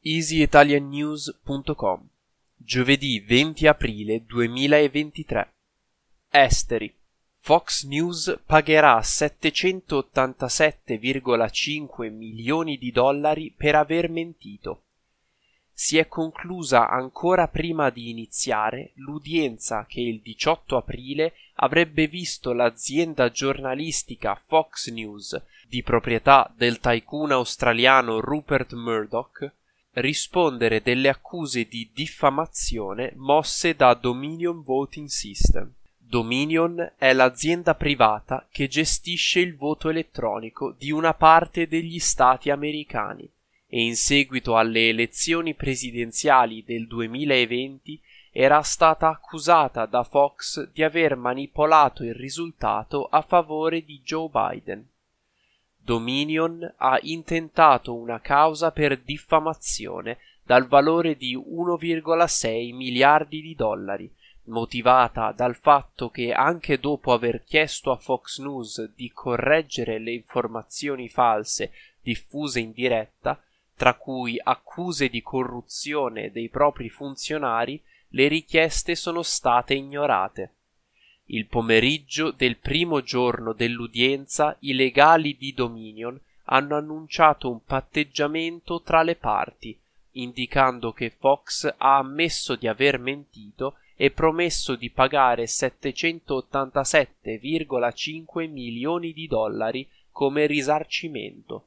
easyitaliannews.com. Giovedì 20 aprile 2023. Esteri. Fox News pagherà 787,5 milioni di dollari per aver mentito. Si è conclusa ancora prima di iniziare l'udienza che il 18 aprile avrebbe visto l'azienda giornalistica Fox News, di proprietà del tycoon australiano Rupert Murdoch, rispondere delle accuse di diffamazione mosse da Dominion Voting System. Dominion è l'azienda privata che gestisce il voto elettronico di una parte degli stati americani e in seguito alle elezioni presidenziali del 2020 era stata accusata da Fox di aver manipolato il risultato a favore di Joe Biden. Dominion ha intentato una causa per diffamazione dal valore di 1,6 miliardi di dollari, motivata dal fatto che anche dopo aver chiesto a Fox News di correggere le informazioni false diffuse in diretta, tra cui accuse di corruzione dei propri funzionari, le richieste sono state ignorate. Il pomeriggio del primo giorno dell'udienza i legali di Dominion hanno annunciato un patteggiamento tra le parti, indicando che Fox ha ammesso di aver mentito e promesso di pagare 787,5 milioni di dollari come risarcimento.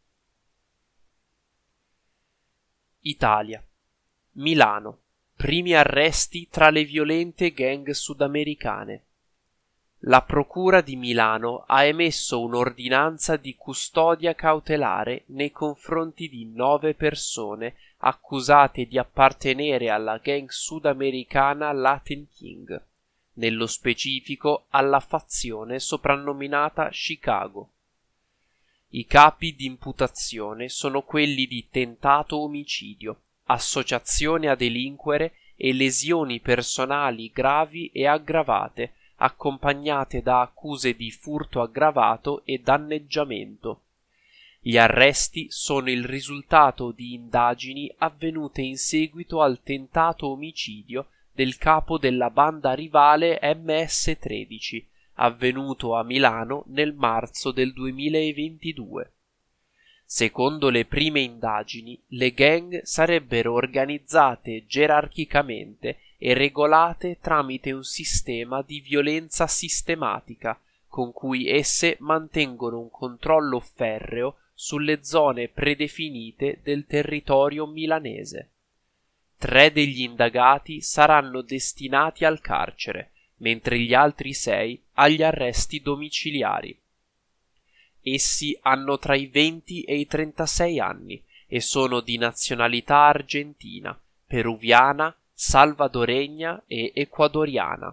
Italia. Milano. Primi arresti tra le violente gang sudamericane. La Procura di Milano ha emesso un'ordinanza di custodia cautelare nei confronti di 9 persone accusate di appartenere alla gang sudamericana Latin King, nello specifico alla fazione soprannominata Chicago. I capi di imputazione sono quelli di tentato omicidio, associazione a delinquere e lesioni personali gravi e aggravate, accompagnate da accuse di furto aggravato e danneggiamento. Gli arresti sono il risultato di indagini avvenute in seguito al tentato omicidio del capo della banda rivale MS-13, avvenuto a Milano nel marzo del 2022. Secondo le prime indagini, le gang sarebbero organizzate gerarchicamente e regolate tramite un sistema di violenza sistematica, con cui esse mantengono un controllo ferreo sulle zone predefinite del territorio milanese. 3 degli indagati saranno destinati al carcere, mentre gli altri 6 agli arresti domiciliari. Essi hanno tra i 20 e i 36 anni e sono di nazionalità argentina, peruviana, salvadoregna e ecuadoriana.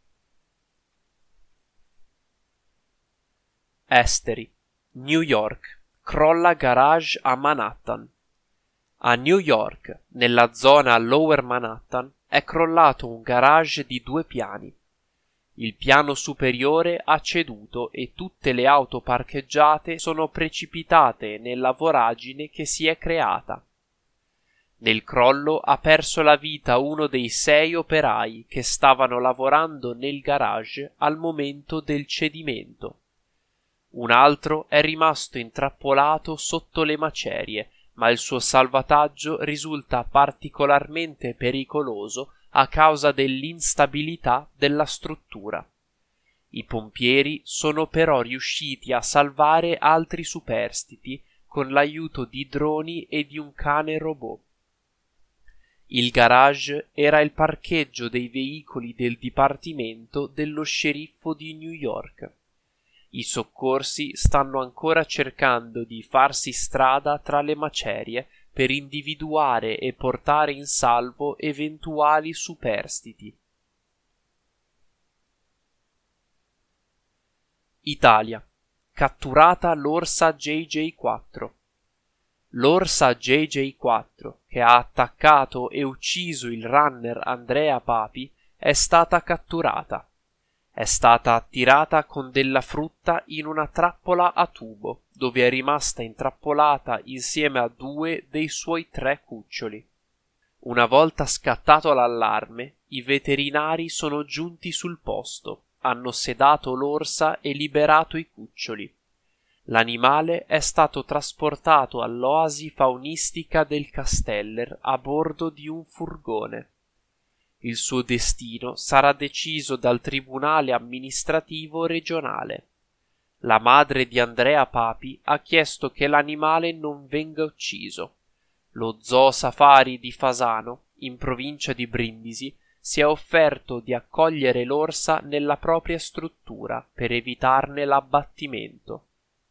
Esteri. New York. Crolla garage a Manhattan. A New York, nella zona Lower Manhattan, è crollato un garage di 2 piani. Il piano superiore ha ceduto e tutte le auto parcheggiate sono precipitate nella voragine che si è creata. Nel crollo ha perso la vita uno dei 6 operai che stavano lavorando nel garage al momento del cedimento. Un altro è rimasto intrappolato sotto le macerie, ma il suo salvataggio risulta particolarmente pericoloso a causa dell'instabilità della struttura. I pompieri sono però riusciti a salvare altri superstiti con l'aiuto di droni e di un cane robot. Il garage era il parcheggio dei veicoli del Dipartimento dello Sceriffo di New York. I soccorsi stanno ancora cercando di farsi strada tra le macerie per individuare e portare in salvo eventuali superstiti. Italia. Catturata l'orsa JJ4. L'orsa JJ4, che ha attaccato e ucciso il runner Andrea Papi, è stata catturata. È stata attirata con della frutta in una trappola a tubo, dove è rimasta intrappolata insieme a 2 dei suoi 3 cuccioli. Una volta scattato l'allarme, i veterinari sono giunti sul posto, hanno sedato l'orsa e liberato i cuccioli. L'animale è stato trasportato all'oasi faunistica del Casteller a bordo di un furgone. Il suo destino sarà deciso dal Tribunale amministrativo regionale. La madre di Andrea Papi ha chiesto che l'animale non venga ucciso. Lo Zoo Safari di Fasano, in provincia di Brindisi, si è offerto di accogliere l'orsa nella propria struttura per evitarne l'abbattimento.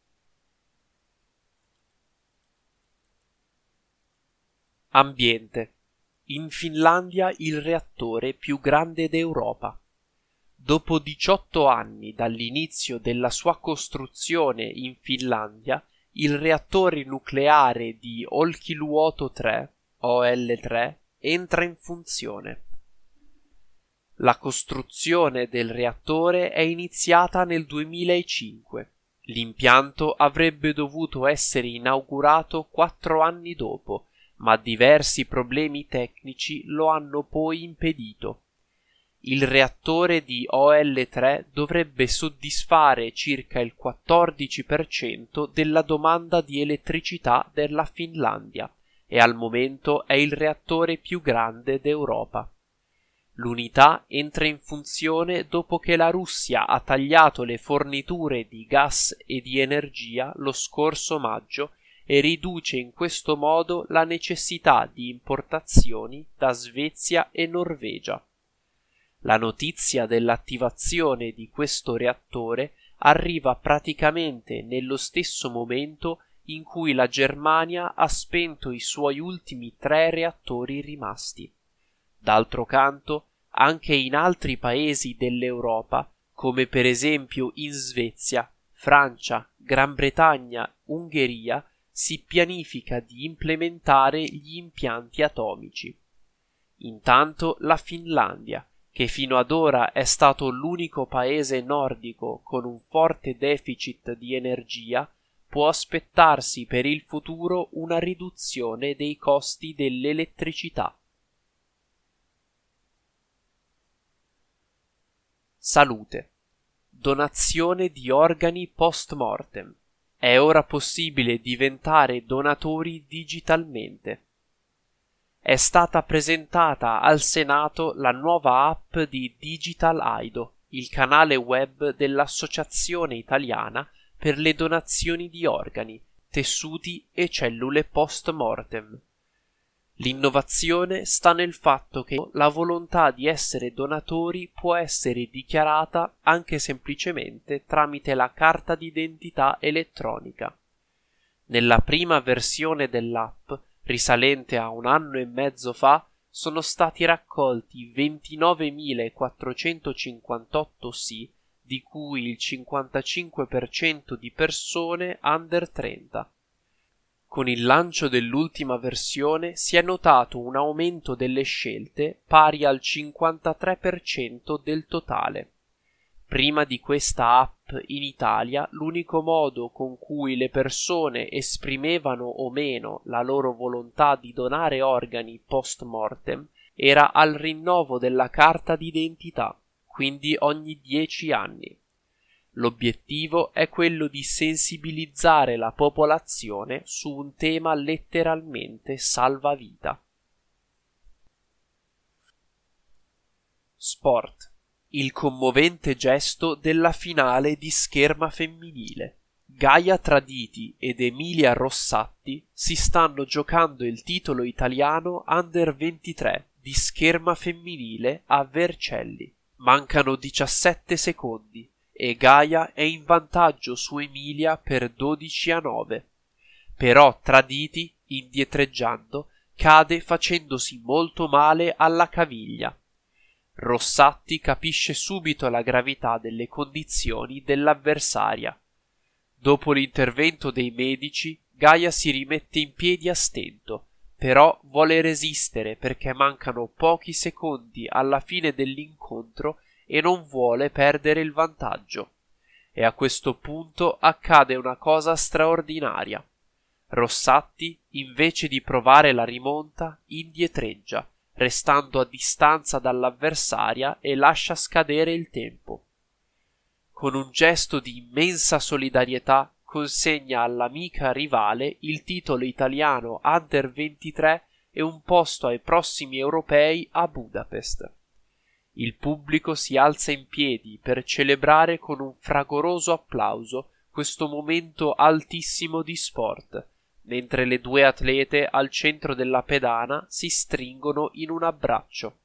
Ambiente. In Finlandia il reattore più grande d'Europa. Dopo 18 anni dall'inizio della sua costruzione in Finlandia, il reattore nucleare di Olkiluoto 3, OL3, entra in funzione. La costruzione del reattore è iniziata nel 2005. L'impianto avrebbe dovuto essere inaugurato 4 anni dopo, ma diversi problemi tecnici lo hanno poi impedito. Il reattore di OL3 dovrebbe soddisfare circa il 14% della domanda di elettricità della Finlandia e al momento è il reattore più grande d'Europa. L'unità entra in funzione dopo che la Russia ha tagliato le forniture di gas e di energia lo scorso maggio e riduce in questo modo la necessità di importazioni da Svezia e Norvegia. La notizia dell'attivazione di questo reattore arriva praticamente nello stesso momento in cui la Germania ha spento i suoi ultimi 3 reattori rimasti. D'altro canto, anche in altri paesi dell'Europa, come per esempio in Svezia, Francia, Gran Bretagna, Ungheria, si pianifica di implementare gli impianti atomici. Intanto la Finlandia, che fino ad ora è stato l'unico paese nordico con un forte deficit di energia, può aspettarsi per il futuro una riduzione dei costi dell'elettricità. Salute. Donazione di organi post mortem. È ora possibile diventare donatori digitalmente. È stata presentata al Senato la nuova app di Digital Aido, il canale web dell'Associazione Italiana per le donazioni di organi, tessuti e cellule post mortem. L'innovazione sta nel fatto che la volontà di essere donatori può essere dichiarata anche semplicemente tramite la carta d'identità elettronica. Nella prima versione dell'app, risalente a 1 anno e mezzo fa, sono stati raccolti 29.458 sì, di cui il 55% di persone under 30. Con il lancio dell'ultima versione si è notato un aumento delle scelte pari al 53% del totale. Prima di questa app in Italia l'unico modo con cui le persone esprimevano o meno la loro volontà di donare organi post mortem era al rinnovo della carta d'identità, quindi ogni 10 anni. L'obiettivo è quello di sensibilizzare la popolazione su un tema letteralmente salvavita. Sport. Il commovente gesto della finale di scherma femminile. Gaia Traditi ed Emilia Rossatti si stanno giocando il titolo italiano Under 23 di scherma femminile a Vercelli. Mancano 17 secondi e Gaia è in vantaggio su Emilia per 12-9. Però Traditi, indietreggiando, cade facendosi molto male alla caviglia. Rossatti capisce subito la gravità delle condizioni dell'avversaria. Dopo l'intervento dei medici, Gaia si rimette in piedi a stento, però vuole resistere perché mancano pochi secondi alla fine dell'incontro e non vuole perdere il vantaggio. E a questo punto accade una cosa straordinaria. Rossatti, invece di provare la rimonta, indietreggia, restando a distanza dall'avversaria e lascia scadere il tempo. Con un gesto di immensa solidarietà consegna all'amica rivale il titolo italiano Under 23 e un posto ai prossimi europei a Budapest. Il pubblico si alza in piedi per celebrare con un fragoroso applauso questo momento altissimo di sport, mentre le due atlete al centro della pedana si stringono in un abbraccio.